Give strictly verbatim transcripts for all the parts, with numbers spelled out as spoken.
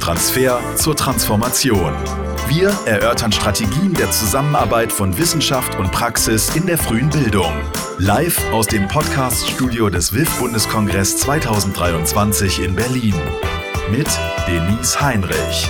Transfer zur Transformation. Wir erörtern Strategien der Zusammenarbeit von Wissenschaft und Praxis in der frühen Bildung. Live aus dem Podcast-Studio des W I F-Bundeskongress zweitausenddreiundzwanzig in Berlin. Mit Denise Heinrich.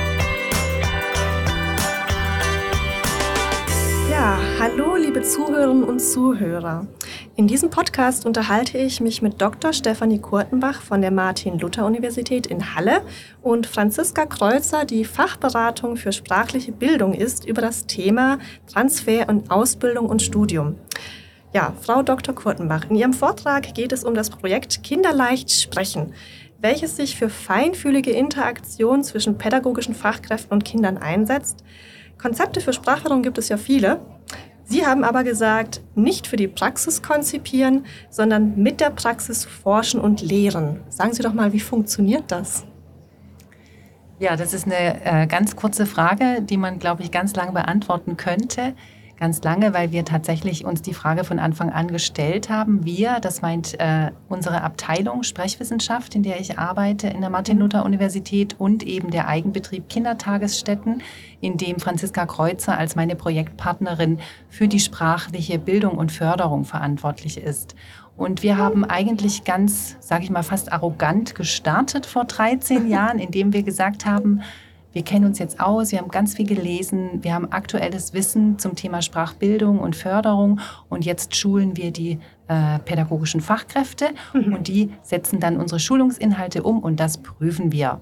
Ja, hallo liebe Zuhörerinnen und Zuhörer. In diesem Podcast unterhalte ich mich mit Doktor Stefanie Kurtenbach von der Martin-Luther-Universität in Halle und Franziska Kreuzer, die Fachberatung für sprachliche Bildung ist, über das Thema Transfer und Ausbildung und Studium. Ja, Frau Doktor Kurtenbach, in Ihrem Vortrag geht es um das Projekt Kinderleicht sprechen, welches sich für feinfühlige Interaktion zwischen pädagogischen Fachkräften und Kindern einsetzt. Konzepte für Sprachförderung gibt es ja viele. Sie haben aber gesagt, nicht für die Praxis konzipieren, sondern mit der Praxis forschen und lehren. Sagen Sie doch mal, wie funktioniert das? Ja, das ist eine äh, ganz kurze Frage, die man, glaube ich, ganz lange beantworten könnte. Ganz lange, weil wir tatsächlich uns die Frage von Anfang an gestellt haben. Wir, das meint äh, unsere Abteilung Sprechwissenschaft, in der ich arbeite, in der Martin-Luther-Universität und eben der Eigenbetrieb Kindertagesstätten, in dem Franziska Kreuzer als meine Projektpartnerin für die sprachliche Bildung und Förderung verantwortlich ist. Und wir haben eigentlich ganz, sage ich mal, fast arrogant gestartet vor dreizehn Jahren, indem wir gesagt haben, wir kennen uns jetzt aus, wir haben ganz viel gelesen, wir haben aktuelles Wissen zum Thema Sprachbildung und Förderung und jetzt schulen wir die äh, pädagogischen Fachkräfte mhm. und die setzen dann unsere Schulungsinhalte um und das prüfen wir.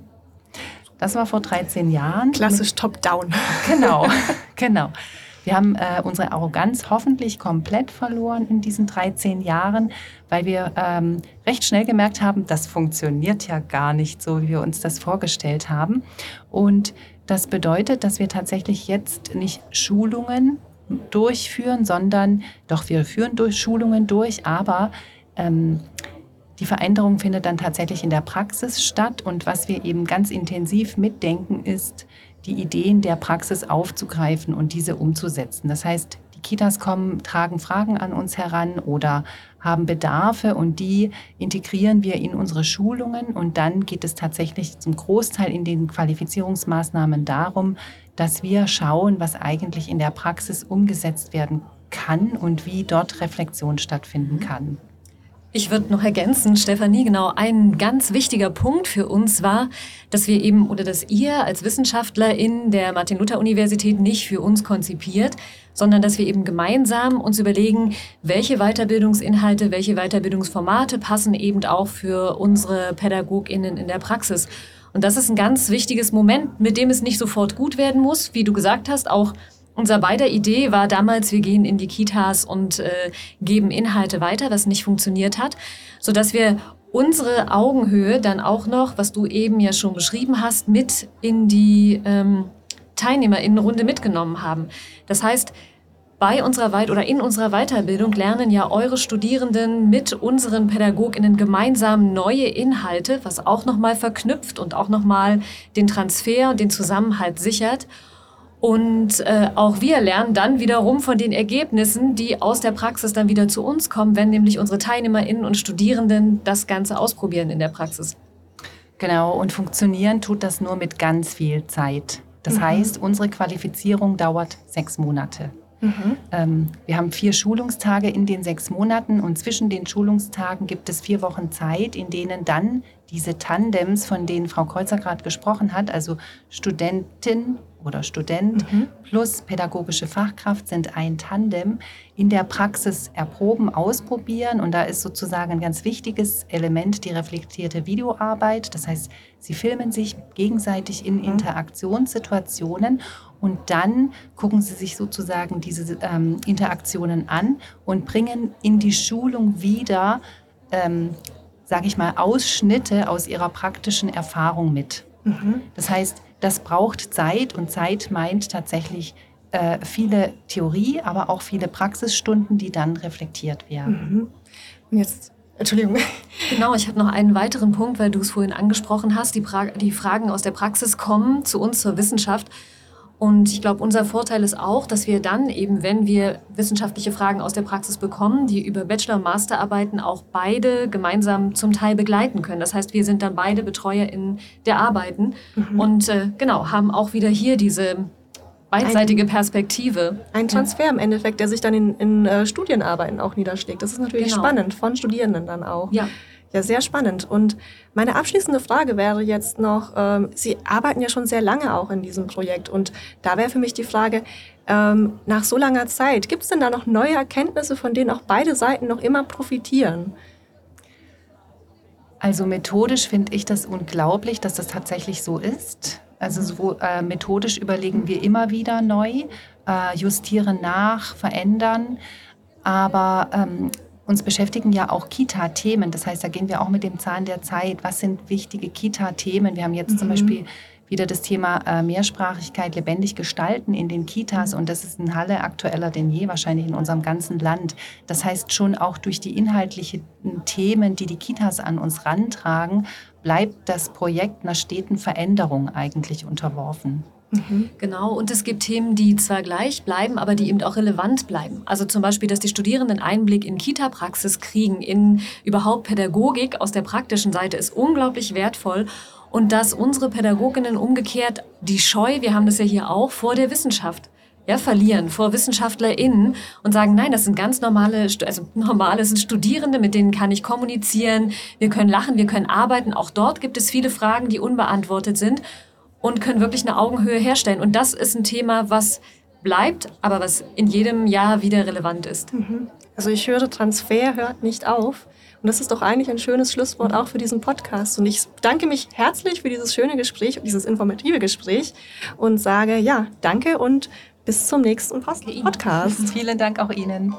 Das war vor dreizehn Jahren. Klassisch top-down. Genau, genau. Wir haben äh, unsere Arroganz hoffentlich komplett verloren in diesen dreizehn Jahren, weil wir ähm, recht schnell gemerkt haben, das funktioniert ja gar nicht so, wie wir uns das vorgestellt haben. Und das bedeutet, dass wir tatsächlich jetzt nicht Schulungen durchführen, sondern doch wir führen durch Schulungen durch, aber ähm, die Veränderung findet dann tatsächlich in der Praxis statt. Und was wir eben ganz intensiv mitdenken, ist, die Ideen der Praxis aufzugreifen und diese umzusetzen. Das heißt, die Kitas kommen, tragen Fragen an uns heran oder haben Bedarfe und die integrieren wir in unsere Schulungen. Und dann geht es tatsächlich zum Großteil in den Qualifizierungsmaßnahmen darum, dass wir schauen, was eigentlich in der Praxis umgesetzt werden kann und wie dort Reflexion stattfinden kann. Ich würde noch ergänzen, Stefanie, genau, ein ganz wichtiger Punkt für uns war, dass wir eben oder dass ihr als Wissenschaftler in der Martin-Luther-Universität nicht für uns konzipiert, sondern dass wir eben gemeinsam uns überlegen, welche Weiterbildungsinhalte, welche Weiterbildungsformate passen eben auch für unsere PädagogInnen in der Praxis. Und das ist ein ganz wichtiges Moment, mit dem es nicht sofort gut werden muss, wie du gesagt hast, auch unser beider Idee war damals, wir gehen in die Kitas und äh, geben Inhalte weiter, was nicht funktioniert hat, sodass wir unsere Augenhöhe dann auch noch, was du eben ja schon beschrieben hast, mit in die ähm, TeilnehmerInnenrunde mitgenommen haben. Das heißt, bei unserer Weit- oder in unserer Weiterbildung lernen ja eure Studierenden mit unseren PädagogInnen gemeinsam neue Inhalte, was auch nochmal verknüpft und auch nochmal den Transfer, den Zusammenhalt sichert. Und äh, auch wir lernen dann wiederum von den Ergebnissen, die aus der Praxis dann wieder zu uns kommen, wenn nämlich unsere TeilnehmerInnen und Studierenden das Ganze ausprobieren in der Praxis. Genau, und funktionieren tut das nur mit ganz viel Zeit. Das mhm. heißt, unsere Qualifizierung dauert sechs Monate. Mhm. Ähm, wir haben vier Schulungstage in den sechs Monaten und zwischen den Schulungstagen gibt es vier Wochen Zeit, in denen dann diese Tandems, von denen Frau Kreuzer gerade gesprochen hat, also Studentin oder Student mhm. plus pädagogische Fachkraft sind ein Tandem, in der Praxis erproben, ausprobieren. Und da ist sozusagen ein ganz wichtiges Element die reflektierte Videoarbeit. Das heißt, sie filmen sich gegenseitig in Interaktionssituationen und dann gucken sie sich sozusagen diese ähm, Interaktionen an und bringen in die Schulung wieder, ähm, sage ich mal, Ausschnitte aus ihrer praktischen Erfahrung mit. Mhm. Das heißt, das braucht Zeit und Zeit meint tatsächlich äh, viele Theorie, aber auch viele Praxisstunden, die dann reflektiert werden. Mhm. Und jetzt, Entschuldigung. Genau, ich habe noch einen weiteren Punkt, weil du es vorhin angesprochen hast. Die, pra- die Fragen aus der Praxis kommen zu uns zur Wissenschaft. Und ich glaube, unser Vorteil ist auch, dass wir dann eben, wenn wir wissenschaftliche Fragen aus der Praxis bekommen, die über Bachelor- und Masterarbeiten auch beide gemeinsam zum Teil begleiten können. Das heißt, wir sind dann beide BetreuerInnen der Arbeiten mhm. und äh, genau, haben auch wieder hier diese beidseitige Perspektive. Ein Transfer im Endeffekt, der sich dann in, in uh, Studienarbeiten auch niederschlägt. Das ist natürlich genau. spannend, von Studierenden dann auch. Ja. Ja, sehr spannend. Und meine abschließende Frage wäre jetzt noch, ähm, Sie arbeiten ja schon sehr lange auch in diesem Projekt. Und da wäre für mich die Frage, ähm, nach so langer Zeit, gibt es denn da noch neue Erkenntnisse, von denen auch beide Seiten noch immer profitieren? Also methodisch finde ich das unglaublich, dass das tatsächlich so ist. Also so, äh, methodisch überlegen wir immer wieder neu, äh, justieren nach, verändern. Aber ähm, uns beschäftigen ja auch Kita-Themen. Das heißt, da gehen wir auch mit dem Zahn der Zeit. Was sind wichtige Kita-Themen? Wir haben jetzt mhm. zum Beispiel wieder das Thema äh, Mehrsprachigkeit lebendig gestalten in den Kitas. Und das ist in Halle aktueller denn je, wahrscheinlich in unserem ganzen Land. Das heißt, schon auch durch die inhaltlichen Themen, die die Kitas an uns rantragen, bleibt das Projekt einer steten Veränderung eigentlich unterworfen. Mhm. Genau, und es gibt Themen, die zwar gleich bleiben, aber die eben auch relevant bleiben. Also zum Beispiel, dass die Studierenden Einblick in Kita-Praxis kriegen, in überhaupt Pädagogik aus der praktischen Seite, ist unglaublich wertvoll. Und dass unsere Pädagoginnen umgekehrt die Scheu, wir haben das ja hier auch, vor der Wissenschaft, ja, verlieren, vor WissenschaftlerInnen und sagen, nein, das sind ganz normale, also normale sind Studierende, mit denen kann ich kommunizieren, wir können lachen, wir können arbeiten. Auch dort gibt es viele Fragen, die unbeantwortet sind. Und können wirklich eine Augenhöhe herstellen. Und das ist ein Thema, was bleibt, aber was in jedem Jahr wieder relevant ist. Also ich höre, Transfer hört nicht auf. Und das ist doch eigentlich ein schönes Schlusswort auch für diesen Podcast. Und ich bedanke mich herzlich für dieses schöne Gespräch und dieses informative Gespräch und sage, ja, danke und bis zum nächsten Post- Podcast. Vielen Dank auch Ihnen.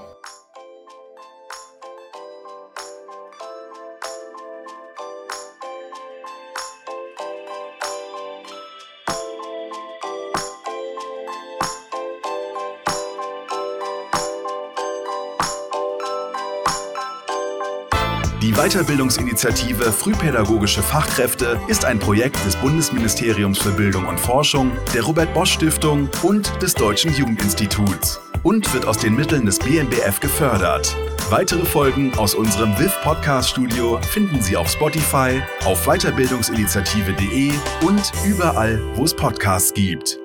Die Weiterbildungsinitiative Frühpädagogische Fachkräfte ist ein Projekt des Bundesministeriums für Bildung und Forschung, der Robert-Bosch-Stiftung und des Deutschen Jugendinstituts und wird aus den Mitteln des B M B F gefördert. Weitere Folgen aus unserem W I F-Podcast-Studio finden Sie auf Spotify, auf weiterbildungsinitiative punkt de und überall, wo es Podcasts gibt.